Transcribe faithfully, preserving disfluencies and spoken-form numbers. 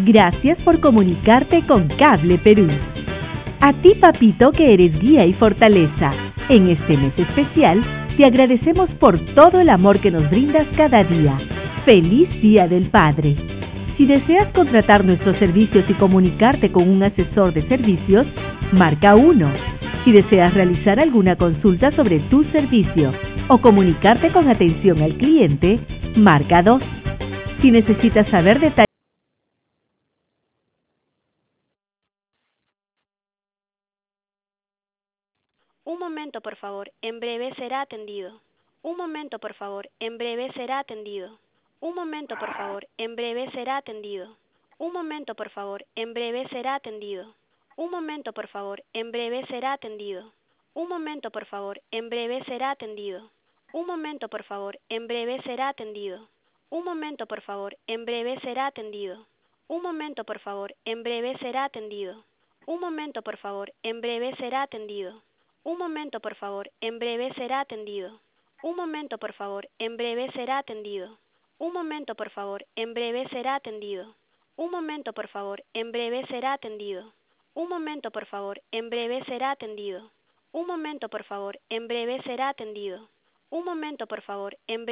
Gracias por comunicarte con Cable Perú. A ti, papito, que eres guía y fortaleza. En este mes especial, te agradecemos por todo el amor que nos brindas cada día. ¡Feliz Día del Padre! Si deseas contratar nuestros servicios y comunicarte con un asesor de servicios, marca uno. Si deseas realizar alguna consulta sobre tu servicio o comunicarte con atención al cliente, marca dos. Si necesitas saber detalles. Un momento, por favor, en breve será atendido. Un momento, por favor, en breve será atendido. Un momento, por favor, en breve será atendido. Un momento, por favor, en breve será atendido. Un momento, por favor, en breve será atendido. Un momento, por favor, en breve será atendido. Un momento, por favor, en breve será atendido. Un momento, por favor, en breve será atendido. Un momento, por favor, en breve será atendido. Un momento, por favor, en breve será atendido. Un momento, por favor, en breve será atendido. Un momento, por favor, en breve será atendido. Un momento, por favor, en breve será atendido. Un momento, por favor, en breve será atendido. Un momento, por favor, en breve será atendido. Un momento, por favor, en breve será atendido. Un momento, por favor, en breve